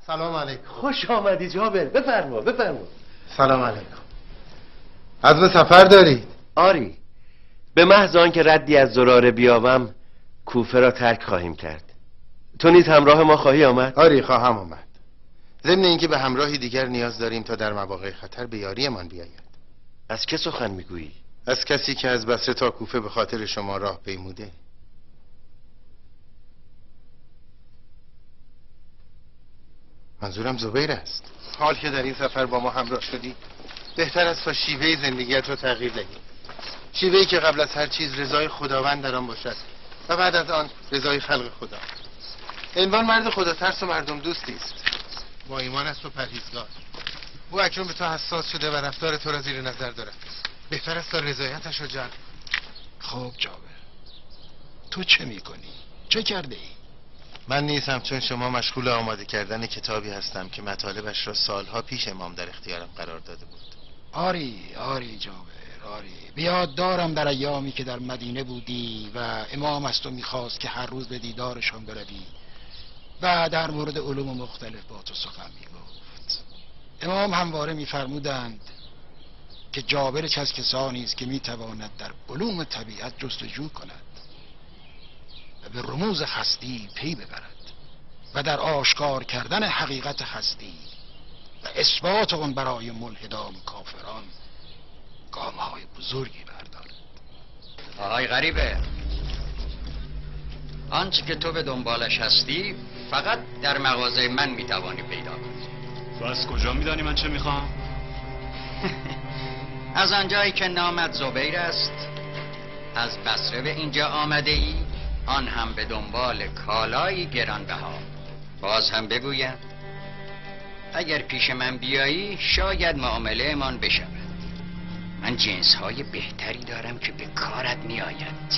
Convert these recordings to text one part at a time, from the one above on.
سلام علیکم. خوش آمدی جابر، بفرما. سلام علیکم. عزم سفر دارید؟ آری، به محض آنکه ردی از زراره بیابم کوفه را ترک خواهیم کرد. تو نیز همراه ما خواهی آمد؟ آری، خواهم آمد. ضمن اینکه به همراهی دیگر نیاز داریم تا در مواقع خطر به یاریمان بیاید. از که سخن میگویی؟ از کسی که از بصره تا کوفه به خاطر شما راه پیموده. منظورم زبیر است. حال که در این سفر با ما همراه شدی بهتر است تا شیوه زندگیت را تغییر دهی. شیوهی که قبل از هر چیز رضای خداوند در آن باشد و بعد از آن رضای خلق خدا. عنوان مرد خدا ترس و مردم دوستی است، با ایمان است و پرهیزگار. او اکنون به تو حساس شده و رفتار تو را زیر نظر دارد. بهتر است تا رضایتش را جلب. خب جابر، تو چه میکنی؟ چه کرده ای؟ من نیز همچون شما مشغول آماده کردن کتابی هستم که مطالبش را سالها پیش امام در اختیارم قرار داده بود. آری جابر، آری. بیاد دارم در ایامی که در مدینه بودی و امام از تو میخواست که هر روز به دیدارشان بروی و در مورد علوم مختلف با تو سخن میگفت. امام همواره میفرمودند که جابر چه از کسانی است که میتواند در علوم طبیعت جستجو کند و به رموز هستی پی ببرد و در آشکار کردن حقیقت هستی و اثبات آن برای ملحدان و کافران گام‌های بزرگی بردارد. آهای غریبه، آنچه که تو به دنبالش هستی فقط در مغازه من میتوانی پیدا کنی. تو از کجا میدانی من چه میخوام؟ از آنجایی که نامت زبیر است، از بصره به اینجا آمده ای، آن هم به دنبال کالایی گرانبها. باز هم بگویم اگر پیش من بیایی شاید معامله من بشود. من جنس‌های بهتری دارم که به کارت میآید.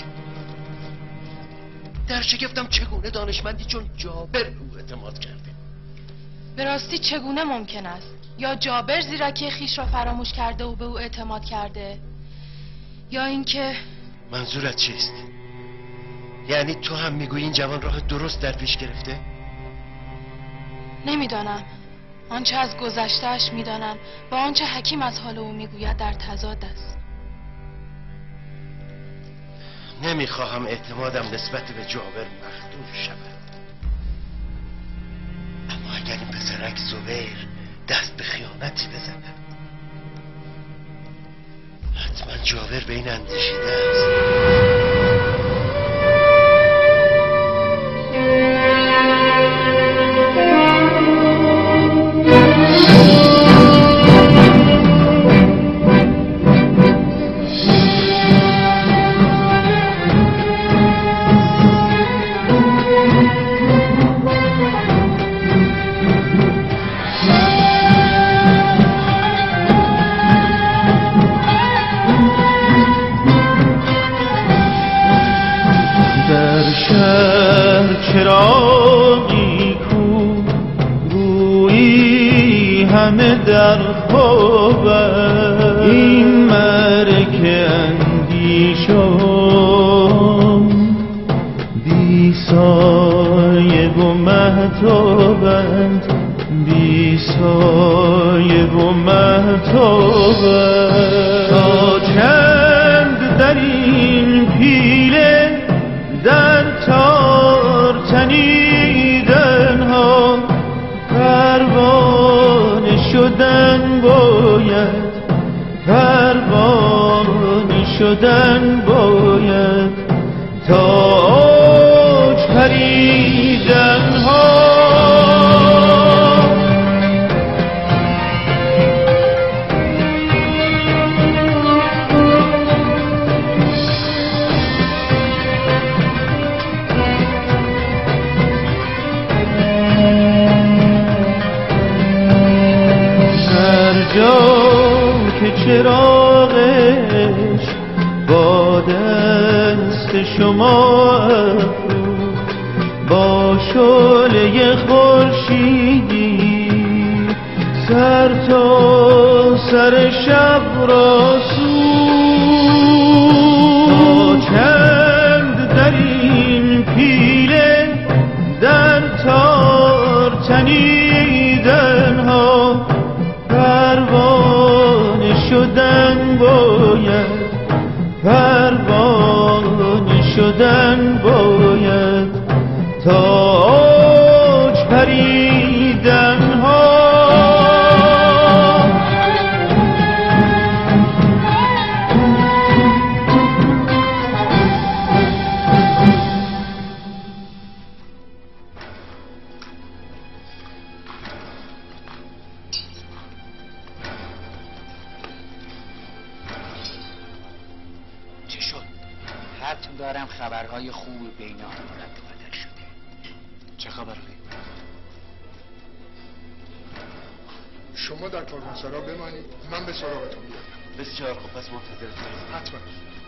در شگفتم چگونه دانشمندی چون جابر به او اعتماد کرده. به راستی چگونه ممکن است؟ یا جابر زیرکی خویش را فراموش کرده و به او اعتماد کرده، یا اینکه منظورت چیست؟ یعنی تو هم میگویی این جوان راه درست در پیش گرفته؟ نمیدانم. آنچه از گذشته‌اش میدانم با آنچه حکیم از حال او میگوید در تضاد است. نمیخواهم اعتمادم نسبت به جابر مخدوش شود. اما اگر این پسرک زبیر دست به خیانتی بزند، حتما جابر به این اندیشیده است. چراغی کو گویی همه در خواب این مرک اندیشم بی سایه و مهتابند، بی سایه و مهتابند. تا چند در این پیله در تار تنیدن ها پروانه شدن باید، پروانه شدن باید تا اوج پریدن ها. که چراغش با دست شما افروخت، با شعله خورشیدی سر تا سر شب را سوخت. تا چند در این پیله در تار تنید ببینم خبرهای خوب بین آن رد و بدل شده. چه خبرهایی؟ شما در کاروانسرا بمانید، من به سراغتون بیام. بسیار خوب، پس منتظرتم. حتما.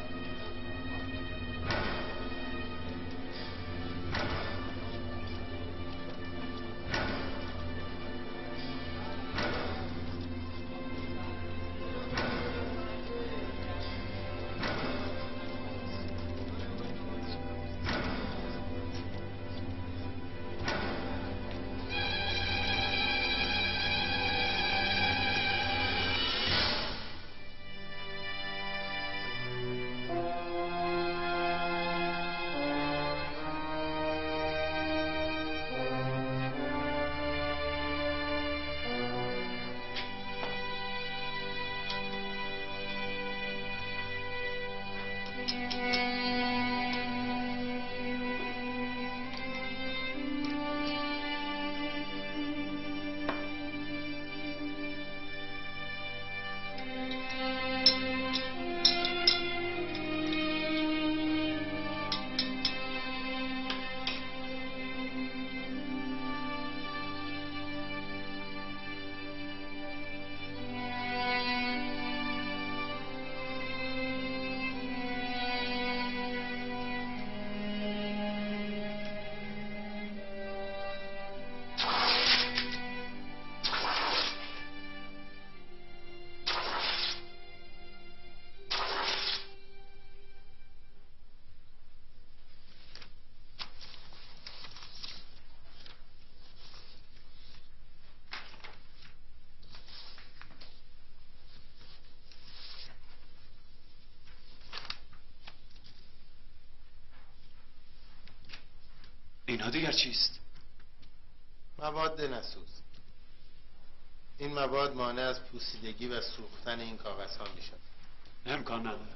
اینها دیگر چیست؟ مواد نسوز. این مواد مانع از پوسیدگی و سوختن این کاغذها می شود. امکان ندارد.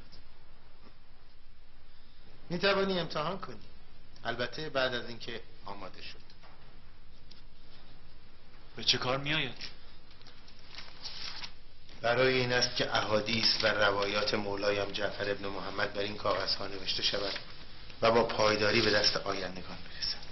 می توانی امتحان کنی، البته بعد از اینکه آماده شد. به چه کار می آید؟ برای این است که احادیث و روایات مولایم جعفر ابن محمد بر این کاغذها نوشته شود و با پایداری به دست آیندگان برسد.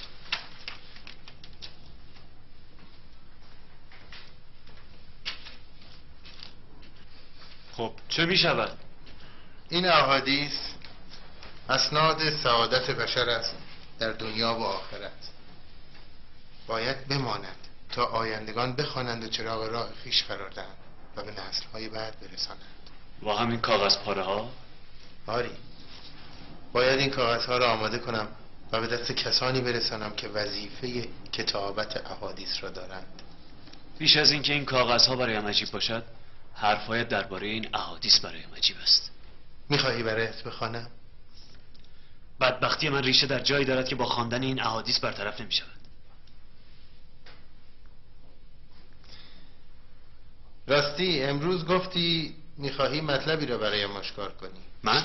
خب چه می شود؟ این احادیث اسناد سعادت بشر است در دنیا و آخرت. باید بماند تا آیندگان بخوانند و چراغ راه خویش قرار دهند و به نسل‌های بعد برسانند. و همین کاغذ پاره ها؟ آری، باید این کاغذها را آماده کنم و به دست کسانی برسانم که وظیفه کتابت احادیث را دارند. بیش از اینکه این کاغذها برایم عجیب باشد، حرفایت درباره این احادیث برایم عجیب است. میخواهی برایت بخوانم؟ بدبختی من ریشه در جایی دارد که با خواندن این احادیث برطرف نمی شود. راستی امروز گفتی میخواهی مطلبی را برایم آشکار کنی. من؟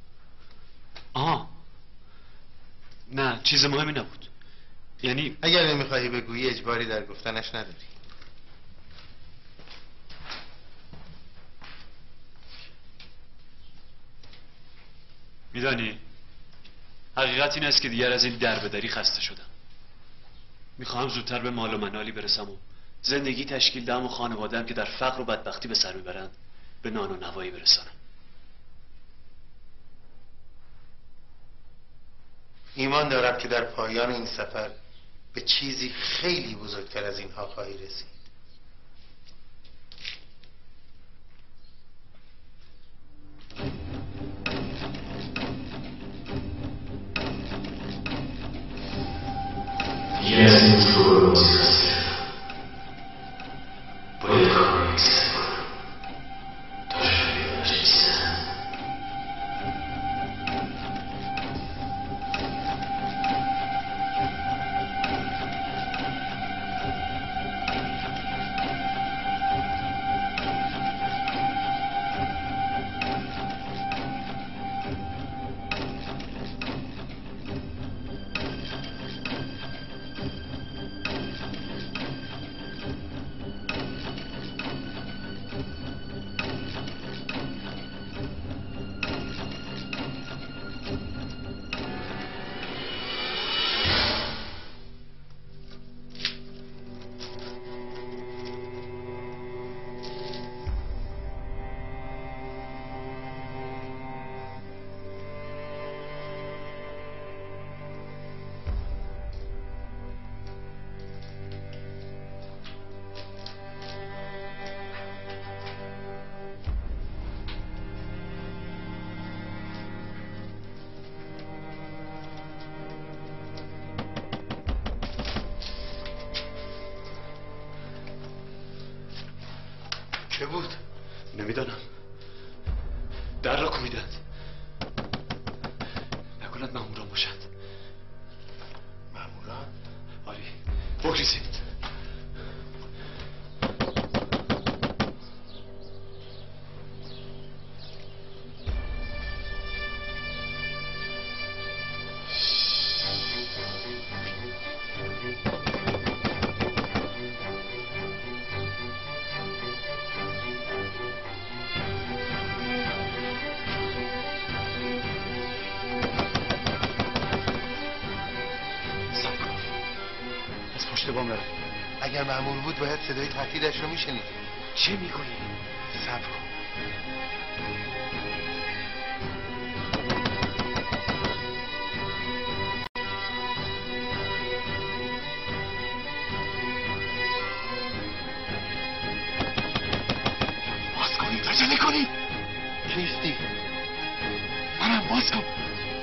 نه، چیز مهمی نبود. یعنی اگر نمیخواهی بگویی اجباری در گفتنش نداری. میدانی حقیقت این است که دیگر از این دربدری خسته شدم. میخواهم زودتر به مال و منالی برسم و زندگی تشکیل دهم و خانواده‌ام که در فقر و بدبختی به سر میبرند به نان و نوایی برسانم. ایمان دارم که در پایان این سفر به چیزی خیلی بزرگتر از اینها خواهی رسید. چه بود؟ نمیدانم. در را کوبیدند. نکند ماموران باشند. ماموران؟ آری، بگریزید. اگر مأمور بود باید صدای تهدیدش رو میشنید. چه میگویی؟ صبر کن. باز کنید، عجله کنید. کیستی؟ منم، باز کن.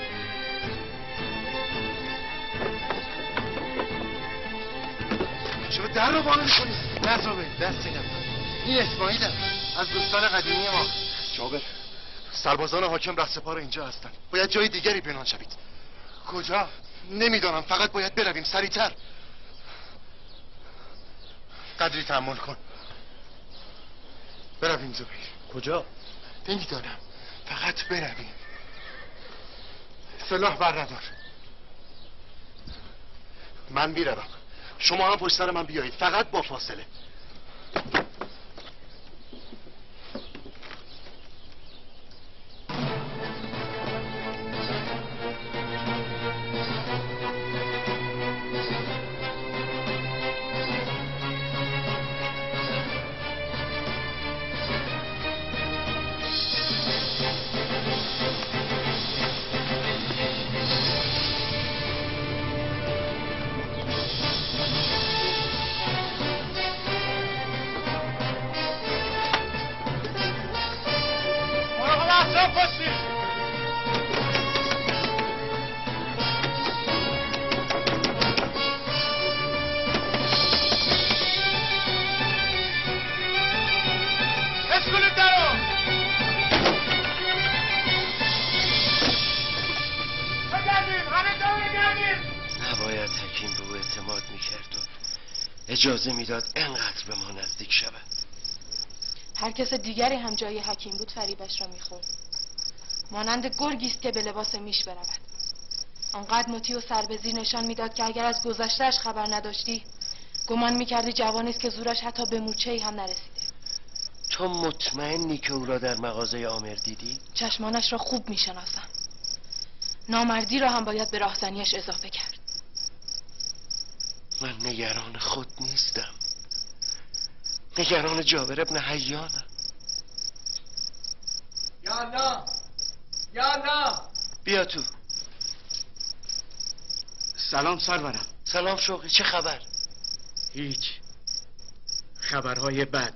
چرا در رو بالا میکنی؟ نه زبیر، دستی نکن. این اسماعیل از دوستان قدیمی ما. جابر، سربازان حاکم رهسپار اینجا هستن. باید جای دیگری پنهان شوید. کجا؟ نمیدانم، فقط باید برویم سریعتر. قدری تحمل کن. برویم زبیر. کجا؟ نمیدانم، فقط برویم. سلاح بر ندار. من میروم، شما هم پشت سر من بیایید، فقط با فاصله. نباید حکیم به او اعتماد میکرد و اجازه میداد انقدر به ما نزدیک شود. هر کس دیگری هم جای حکیم بود فریبش را میخورد. مانند گرگیست که به لباس میش برود. آنقدر مطیع و سربزیر نشان میداد که اگر از گذشتهش خبر نداشتی گمان میکردی جوانی است که زورش حتی به مورچه‌ای هم نرسیده. تو مطمئنی که او را در مغازه آمر دیدی؟ چشمانش را خوب میشناسم. نامردی را هم باید به راهزنیش اضافه کرد. من نگران خود نیستم، نگران جابر ابن حیانم. یا الله، یا الله. بیا تو. سلام سرورم. سلام شوقی، چه خبر؟ هیچ، خبرهای بد.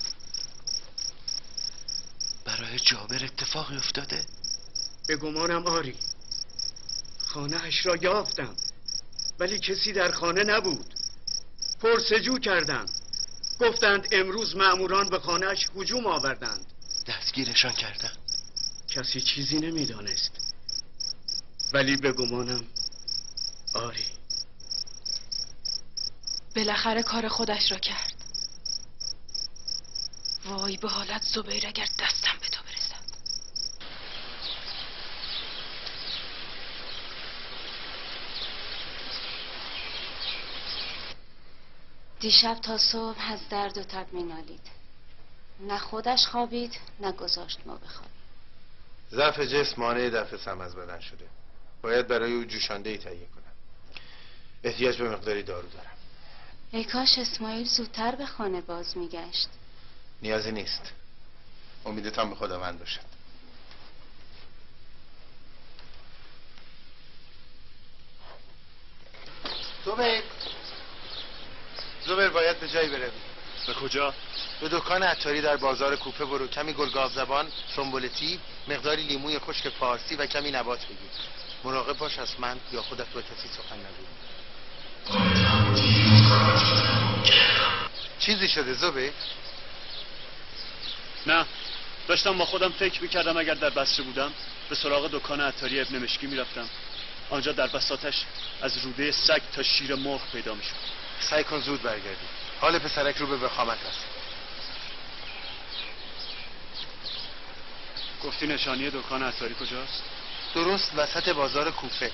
برای جابر اتفاقی افتاده؟ به گمانم آری. خانه اش را یافتم ولی کسی در خانه نبود. پرسجو کردم، گفتند امروز مأموران به خانه اش هجوم آوردند. دستگیرشان کردن؟ کسی چیزی نمیدانست ولی به گمانم آری. بالاخره کار خودش را کرد. وای به حالت زبیر اگر دستم به تو برسد. دیشب تا صبح از درد و تب مینالید. نه خودش خوابید نه گذاشت ما بخوابیم. ضعف جسم مانع دفع سم از بدن شده. باید برای او جوشانده‌ای تهیه کنم. احتیاج به مقداری دارو دارم. ای کاش اسماعیل زودتر به خانه باز میگشت. نیازی نیست. امیدتان به خداوند باشد. زبیر باید به جایی بروی. به کجا؟ به دکان عطاری در بازار کوپه برو. کمی گلگاو زبان، سنبولتی، مقداری لیموی خشک فارسی و کمی نبات بگیر. مراقب باش از من یا خودت با کسی سخن نگوی. چیزی شده زبیر؟ نه، داشتم با خودم فکر میکردم اگر در بصره بودم به سراغ دکان عطاری ابن مشکی میرفتم. آنجا در بساطش از روده سگ تا شیر مرغ پیدا میشد. سعی کن زود برگردی. حال پسرک رو به وخامت است. گفتی نشانی دکان عطاری کجاست؟ درست وسط بازار کوفه.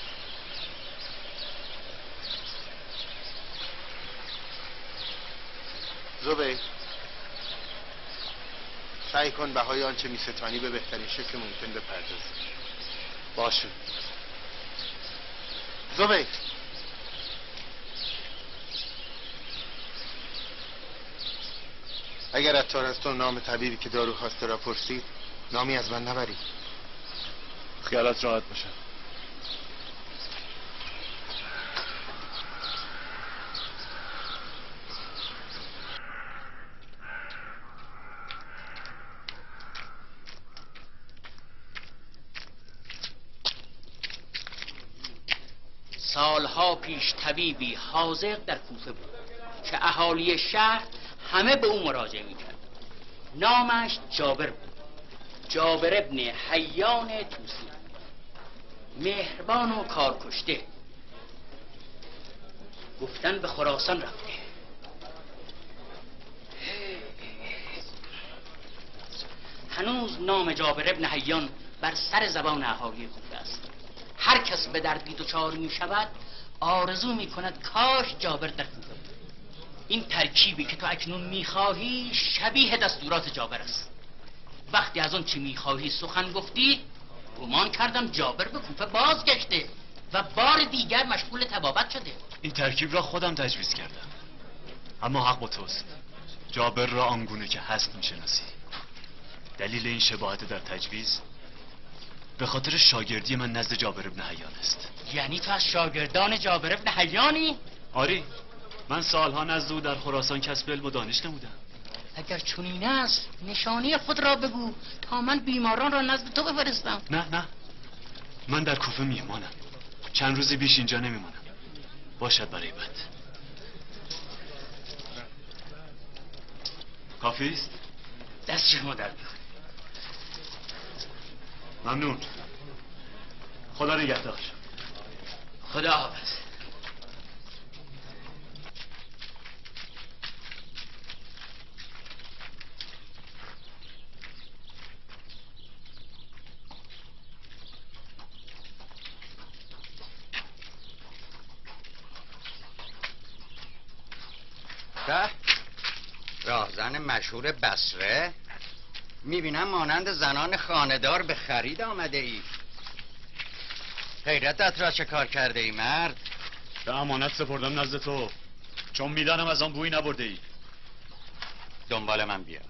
زبیر، سعی کن بهای آنچه میستانی به بهترین شکل ممکن بپردازی. باشه. زبیر، اگر عطار از تو نام طبیبی که دارو خواسته را پرسید، نامی از من نبری. خیالت راحت باشه. سالها پیش طبیبی حاذق در کوفه بود که اهالی شهر همه به او مراجعه میکرد. نامش جابر بود، جابر ابن حیان توسی، مهربان و کارکشته. گفتن به خراسان رفته. هنوز نام جابر ابن حیان بر سر زبان اهالی کوفه است. هر کس به دردی دچار می شود آرزو می کند کاش جابر در کوفه بود. این ترکیبی که تو اکنون می خواهی شبیه دستورات جابر است. وقتی از آن چی می خواهی سخن گفتی گمان کردم جابر به کوفه بازگشته و بار دیگر مشغول طبابت شده. این ترکیب را خودم تجویز کردم، اما حق با توست. جابر را آنگونه که هست می شناسی. دلیل این شباهت در تجویز به خاطر شاگردی من نزد جابر ابن حیان است. یعنی تو از شاگردان جابر ابن حیانی؟ آری، من سالها نزد او در خراسان کسب علم و دانش نمودم. اگر چنین است نشانی خود را بگو تا من بیماران را نزد تو بفرستم. نه، من در کوفه میمانم. چند روزی بیش اینجا نمیمانم. باشد برای بد. کافی است؟ دست شما درد نکنه. ممنون. خدا نگهدار. خدا حافظ. راهزن مشهور بصره، میبینم مانند زنان خانه‌دار به خرید آمده ای. غیرتت را چه کار کرده ای مرد؟ به امانت سپردم نزد تو، چون میدانم از آن بویی نبرده ای. دنبال من بیا.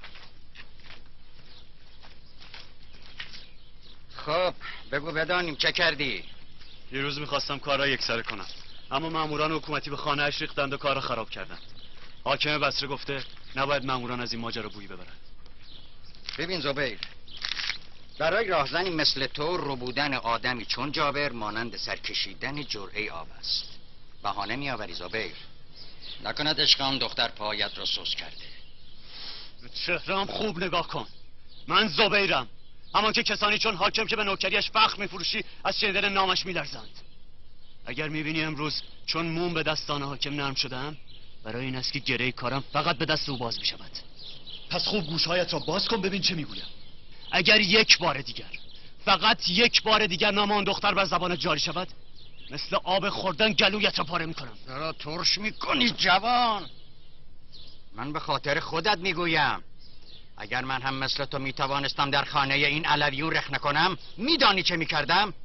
خب بگو بدانیم چه کردی؟ دیروز میخواستم کار را یکسره کنم، اما ماموران حکومتی به خانه اش ریختند و کار را خراب کردند. حاکم بصره گفته نباید ماموران از این ماجرا بویی ببرند. ببین زبیر، برای راهزنی مثل تو ربودن آدمی چون جابر مانند سرکشیدن جرعه آب است. بهانه میآوری زبیر. نکند عشق آن دختر پایت را سوس کرده. چهره‌ام خوب نگاه کن. من زبیرم، اما که کسانی چون حاکم که به نوکریش فخر میفروشی از شنیدن نامش میلرزند. اگر میبینی امروز چون موم به دستان حاکم نرم شدم، برای این است که گره کارم فقط به دست او باز میشود. پس خوب گوشهایت را باز کن ببین چه میگویم. اگر یک بار دیگر، فقط یک بار دیگر نام آن دختر بر زبانت جاری شود، مثل آب خوردن گلویت را پاره میکنم. را ترش میکنی جوان. من به خاطر خودت میگویم. اگر من هم مثل تو میتوانستم در خانه این علویون رخنه کنم، میدانی چه میکردم؟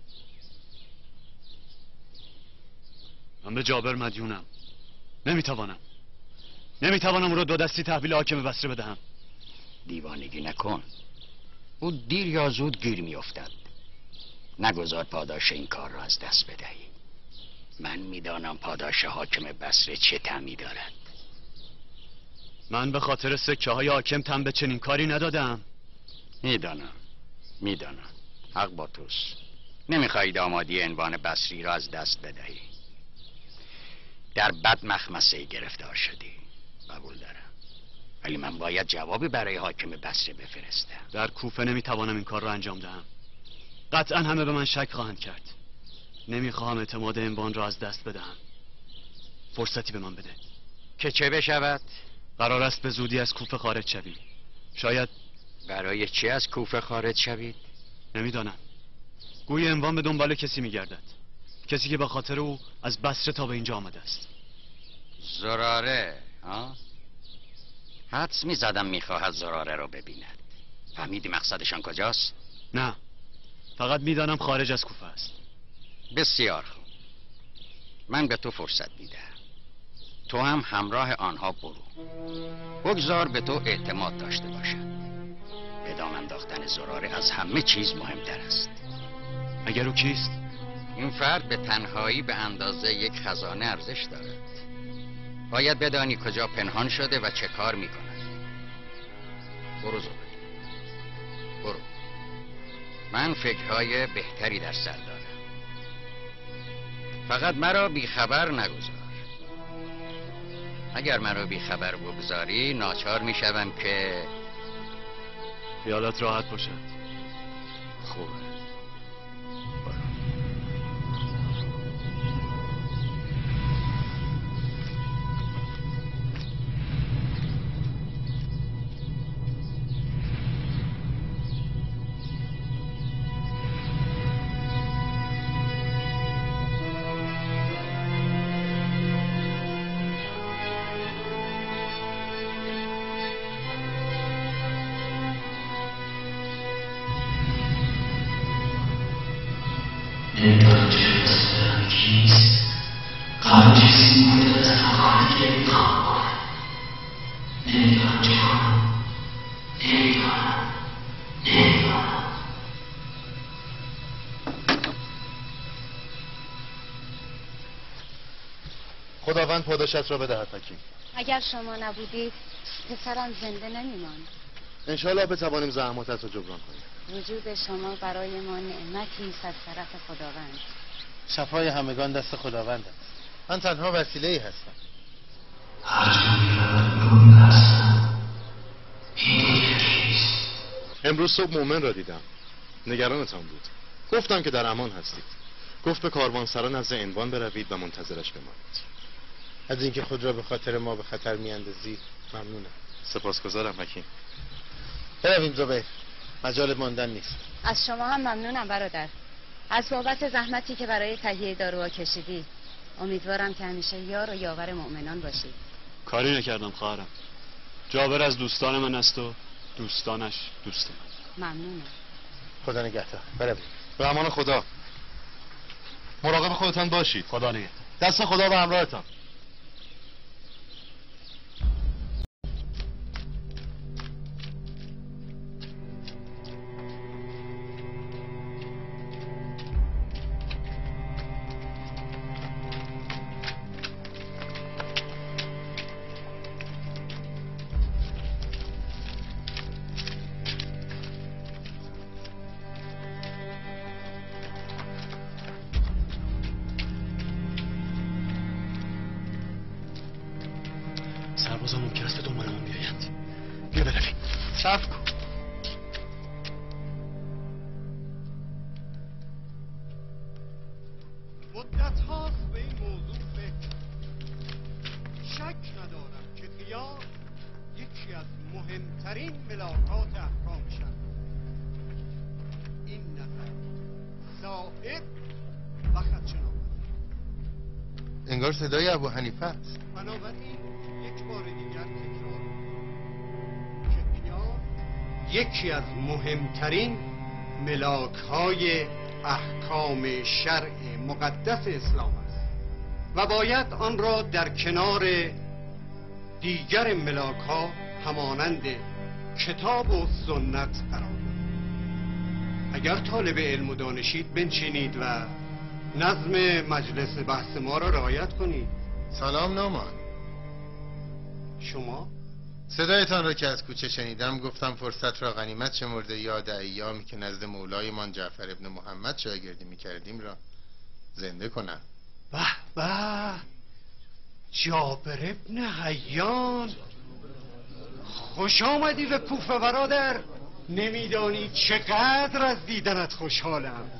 من به جابر مدیونم. نمیتوانم او را دو دستی تحویل حاکم بصره بدهم. دیوانگی نکن. او دیر یا زود گیر میافتد. نگذار پاداش این کار را از دست بدهی. من میدانم پاداش حاکم بصره چه طعمی دارد. من به خاطر سکه های حاکم تن به چنین کاری ندادم. میدانم. حق با توست. نمیخواهی دامادی عنوان بصری را از دست بدهی. در بد مخمسه گرفتار شدی. قبول دارم. ولی من باید جوابی برای حاکم بصره بفرستم. در کوفه نمیتوانم این کار را انجام دهم. قطعا همه به من شک خواهند کرد. نمیخواهم اعتماد انوان را از دست بدهم. فرصتی به من بده. که چه بشود؟ قرار است به زودی از کوفه خارج شویم. شاید. برای چی از کوفه خارج شوید؟ نمیدانم. گوی انوان به دنبال کسی میگردد، کسی که به خاطر او از بصره تا به اینجا آمده است. زراره ها؟ حدس میزدم میخواهد زراره رو ببیند. فهمیدی مقصدشان کجاست؟ نه، فقط میدانم خارج از کوفه است. بسیار خوب، من به تو فرصت میدم. تو هم همراه آنها برو. بگذار به تو اعتماد داشته باشند. به دام انداختن زراره از همه چیز مهمتر است. اگر او کیست؟ این فرد به تنهایی به اندازه یک خزانه ارزش دارد. باید بدانی کجا پنهان شده و چه کار میکند. برو زبر، برو. من فکرهای بهتری در سر دارم. فقط مرا بیخبر نگذار. اگر مرا بیخبر بگذاری ناچار میشوم که خیالات راحت باشد. خوبه. نمیدانم چه حس دارم کیست. قبل چیزی مورد از حقایق نمیخوام کنم. نمیدانم چه کنم. نمیدانم. خداوند پاداشت را بدهد حکیم. اگر شما نبودید پسرم زنده نمیماند. انشالله بتوانیم زحماتت را جبران کنیم. وجود شما برای ما نعمتی است از طرف خداوند. شفای همگان دست خداوند است. من تنها وسیله‌ای هستم. امروز صبح مومن را دیدم. نگرانتان بود. گفتم که در امان هستید. گفت به کاروانسرا نزد انوان بروید و منتظرش بمانید. از اینکه خود را به خاطر ما به خطر میاندازی ممنونم. سپاسگزارم حکیم. برویم زبیر، مجال ماندن نیست. از شما هم ممنونم برادر، از بابت زحمتی که برای تهیه داروها کشیدی. امیدوارم که همیشه یار و یاور مؤمنان باشید. کاری نکردم خواهرم. جابر از دوستان من است و دوستانش دوست من. ممنونم. خدا نگهدار. برویم. به امان خدا. مراقب خودتان باشید. خدا نگهدار. دست خدا به همراهتان. سربازا ممکن است به دنبالمان بیایند. بیا برویم. صبر کن. مدت هاست به این موضوع فکر. شک ندارم که خیال یکی از مهمترین ملاکات احکام شد. این نظر صاحب و خدشنامه. انگار صدای ابو حنیفه است. بنابراین یک بار دیگر تکرار که خیال یکی از مهمترین ملاک‌های احکام شرع مقدس اسلام است و باید آن را در کنار دیگر ملاک‌ها همانند کتاب و سنت قرار دهید. اگر طالب علم و دانشید بنشینید و نظم مجلس بحث ما را رعایت کنید. سلام نامان. شما؟ صدایتان را که از کوچه شنیدم گفتم فرصت را غنیمت شمرده یاد ایامی که نزد مولایمان جعفر ابن محمد شاگردی میکردیم را زنده کنم. به به، جابر ابن حیان، خوش آمدی به کوفه برادر. نمیدانی چقدر از دیدنت خوشحالم.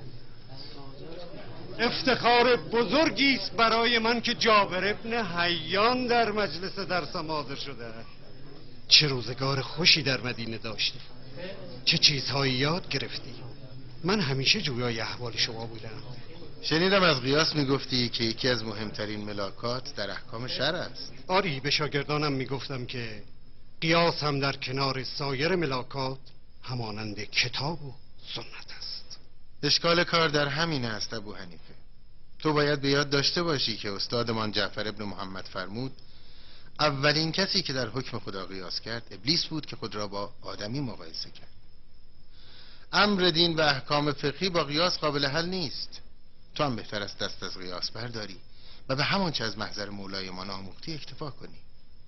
افتخار بزرگی است برای من که جابر ابن حیان در مجلس درسم حاضر شده. چه روزگار خوشی در مدینه داشتی، چه چیزهایی یاد گرفتی. من همیشه جویای احوال شما بودم. شنیدم از قیاس میگفتی که یکی از مهمترین ملاکات در احکام شرع است. آری، به شاگردانم میگفتم که قیاس هم در کنار سایر ملاکات همانند کتاب و سنت است. اشکال کار در همین است ابو حنیفه. تو باید به یاد داشته باشی که استادمان جعفر ابن محمد فرمود اولین کسی که در حکم خدا قیاس کرد ابلیس بود که خود را با آدمی مقایسه کرد. امر دین و احکام فقهی با قیاس قابل حل نیست. تو هم بهتر است دست از قیاس برداری و به همان چه از محضر مولای ما آموختی اکتفا کنی.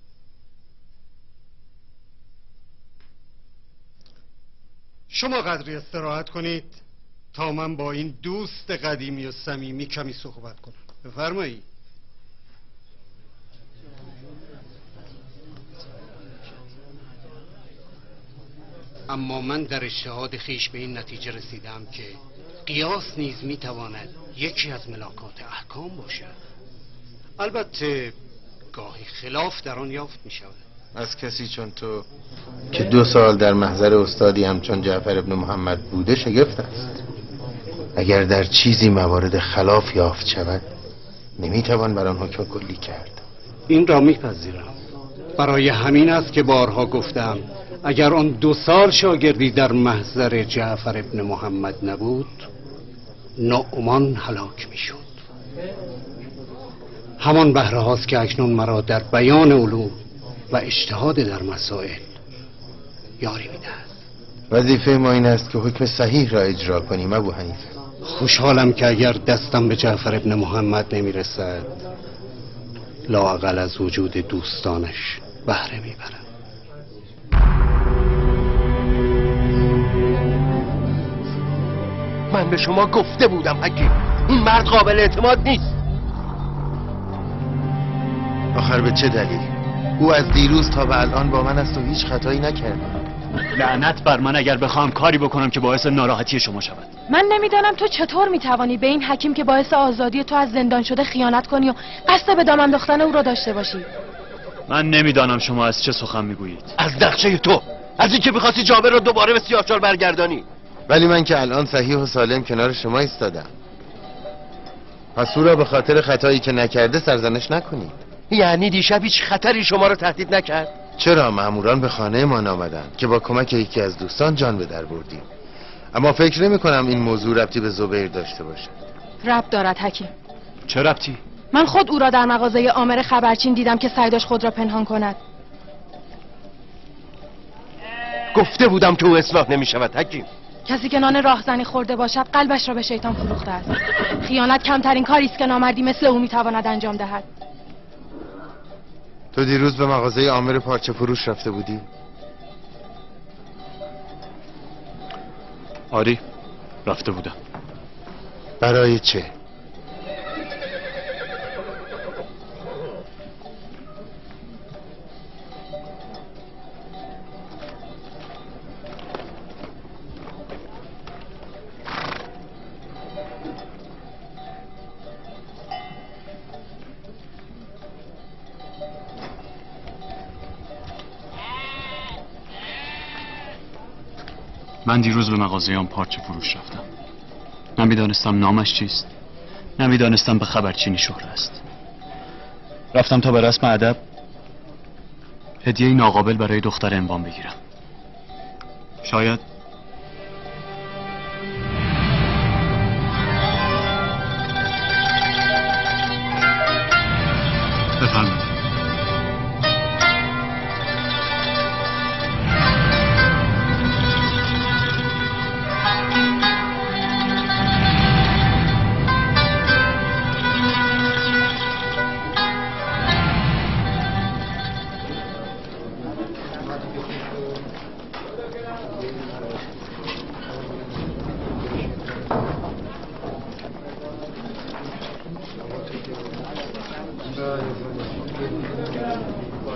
شما قدری استراحت کنید تا من با این دوست قدیمی و صمیمی کمی صحبت کنم. بفرمایید. اما من در اجتهاد خیش به این نتیجه رسیدم که قیاس نیز میتواند یکی از ملاکات احکام باشد. البته گاهی خلاف در آن یافت می شود. از کسی چون تو که 2 سال در محضر استادی همچون جعفر ابن محمد بوده شگفت است. اگر در چیزی موارد خلاف یافت شود نمیتوان بر آن حکم کلی کرد. این را میپذیرم. برای همین است که بارها گفتم اگر آن 2 سال شاگردی در محضر جعفر ابن محمد نبود نعمان هلاک میشد. همان بهره هاست که اکنون مرا در بیان علوم و اجتهاد در مسائل یاری میدهد. وظیفه ما این است که حکم صحیح را اجرا کنیم ابو حنیفه. خوشحالم که اگر دستم به جعفر ابن محمد نمیرسد لااقل از وجود دوستانش بهره میبرم. من به شما گفته بودم حکیم این مرد قابل اعتماد نیست. آخر به چه دلیل؟ او از دیروز تا به الان با من است و هیچ خطایی نکرده. لعنت بر من اگر بخوام کاری بکنم که باعث ناراحتی شما شود. من نمیدانم تو چطور میتوانی به این حکیم که باعث آزادی تو از زندان شده خیانت کنی و قصد به دام انداختن او را داشته باشی. من نمیدانم شما از چه سخن میگویید. از نقشه تو، از این که میخواستی جابر رو دوباره به سیاهچال برگردانی. ولی من که الان صحیح و سالم کنار شما ایستادم. پس او را به خاطر خطایی که نکرده سرزنش نکنید. یعنی دیشب هیچ خطری شما رو تهدید نکرد؟ چرا مأموران به خانه ما آمدند که با کمک یکی از دوستان جان به در بردیم. اما فکر نمی کنم این موضوع ربطی به زبیر داشته باشد. ربط دارد حکیم. چه ربطی؟ من خود او را در مغازه عامر خبرچین دیدم که سعی داشت خود را پنهان کند. گفته بودم که او اصلاح نمی شود حکیم. کسی که نان راهزنی خورده باشد قلبش را به شیطان فروخته است. خیانت کمترین کاری است که نامردی مثل او میتواند انجام دهد. تو دیروز به مغازه عامر پارچه فروش رفته بودی؟ آری رفته بودم. برای چه؟ من دیروز به مغازه آن پارچه فروش رفتم. نمیدانستم نامش چیست، نمیدانستم به خبرچینی شهره است. رفتم تا به رسم ادب هدیه ناقابل برای دختر عنوان بگیرم. شاید بفرمایید.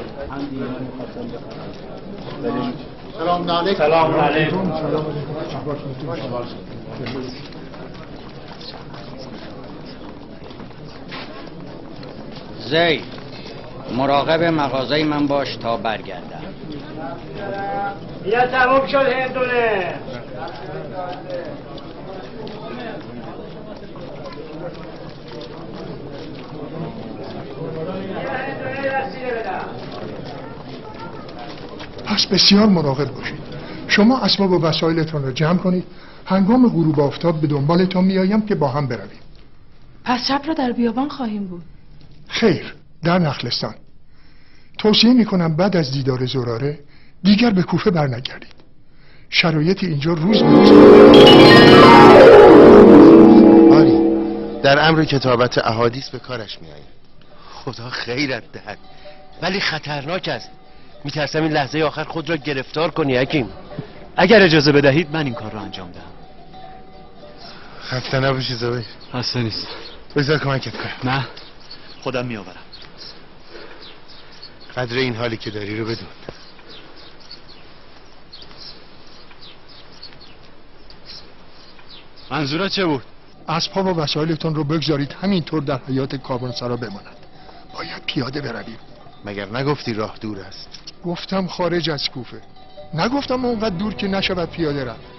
سلام علیکم. سلام علیکم. زید مراقب مغازه من باش تا برگردم. یا تموم شد هندونه. پس بسیار مراقب باشید. شما اسباب و وسایلتون رو جمع کنید. هنگام غروب آفتاب به دنبالتان میایم که با هم برویم. پس شب را در بیابان خواهیم بود؟ خیر، در نخلستان. توصیه میکنم بعد از دیدار زراره دیگر به کوفه برنگردید. شرایط اینجا روز به روز آری در امر کتابت احادیث به کارش میآید. خدا خیرت دهد، ولی خطرناک است. میترسم این لحظه آخر خود را گرفتار کنی حکیم. اگر اجازه بدهید من این کار را انجام دهم. خسته نباشی زبیر. خسته نیست. بذار کمکت کنم. نه خودم میآورم. قدر این حالی که داری رو بدون. منظورت چه بود؟ اسباب و وسایلتون رو بگذارید همینطور در حیات کاروانسرا بماند. باید پیاده برویم. مگر نگفتی راه دور است؟ گفتم خارج از کوفه. نگفتم اونقدر دور که نشود پیاده رفت.